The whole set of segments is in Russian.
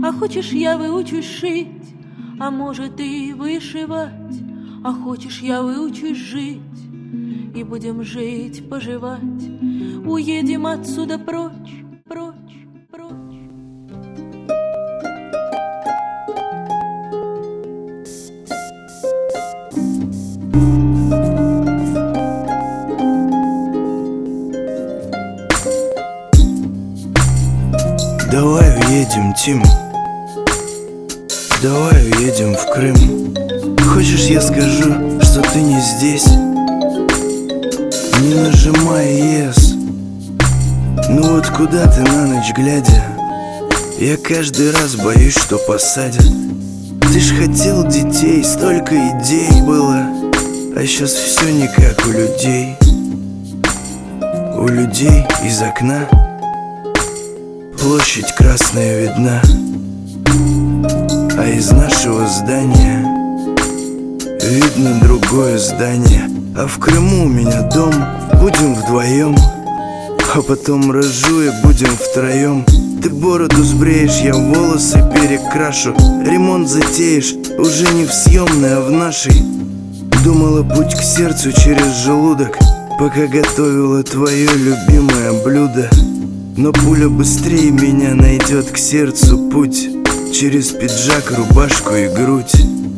А хочешь, я выучусь шить, а может и вышивать. А хочешь, я выучусь жить, и будем жить, поживать. Уедем отсюда прочь, прочь, прочь. Давай уедем, Тим. Давай уедем в Крым. Хочешь, я скажу, что ты не здесь? Не нажимай ес. Ну вот куда ты на ночь глядя? Я каждый раз боюсь, что посадят. Ты ж хотел детей, столько идей было, а сейчас все не как у людей. У людей из окна площадь красная видна, а из нашего здания видно другое здание. А в Крыму у меня дом, будем вдвоем, а потом рожу и будем втроем. Ты бороду сбреешь, я волосы перекрашу, ремонт затеешь, уже не в съемной, а в нашей. Думала, путь к сердцу через желудок, пока готовила твое любимое блюдо. Но пуля быстрее меня найдет к сердцу путь через пиджак, рубашку и грудь.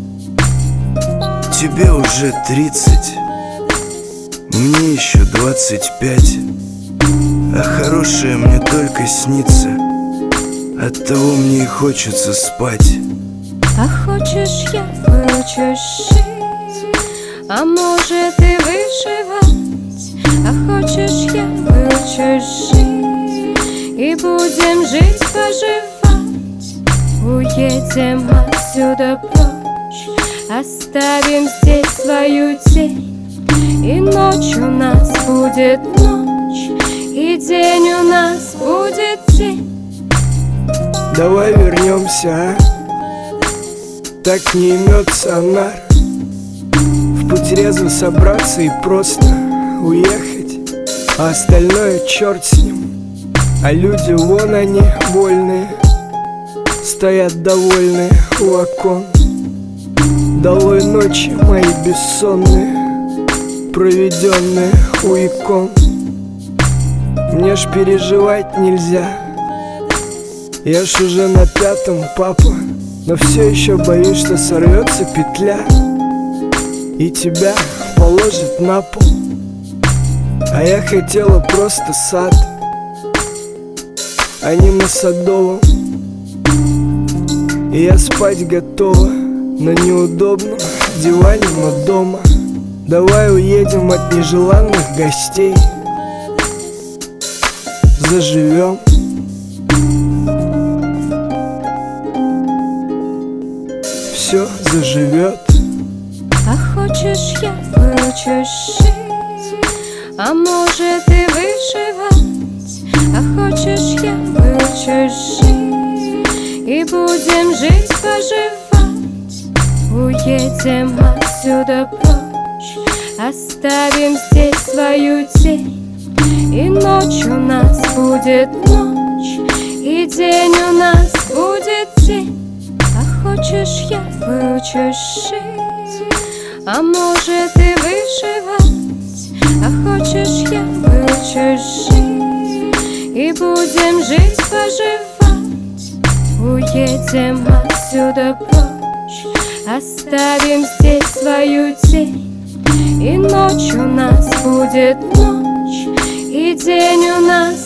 Тебе уже 30, мне еще 25, а хорошее мне только снится, оттого мне и хочется спать. А хочешь, я выучусь шить, а может и вышивать. А хочешь, я выучусь жить, и будем жить, поживать. Уедем отсюда прочь, оставим здесь свою тень. И ночь у нас будет ночь, и день у нас будет день. Давай вернемся, а? Так не имется нар. В путь резво собраться и просто уехать, а остальное черт с ним. А люди, вон они, вольные, стоят довольные у окон. Долой ночи мои бессонные, проведенные у икон. Мне ж переживать нельзя, я ж уже на 5-м, папа, но все еще боюсь, что сорвется петля и тебя положит на пол. А я хотела просто сад, а не на Садовом. И я спать готова на неудобном диване, но дома. Давай уедем от нежеланных гостей, заживем. Все заживет. А хочешь, я выучусь шить, а может и вышивать. А хочешь, я выучусь жить, и будем жить, поживать. Уедем отсюда прочь, оставим здесь свою тень. И ночь у нас будет ночь, и день у нас будет день. А хочешь, я выучусь шить, а может и вышивать. А хочешь, я выучусь жить, и будем жить, поживать. Уедем отсюда прочь, оставим здесь свою тень. И ночь у нас будет ночь, и день у нас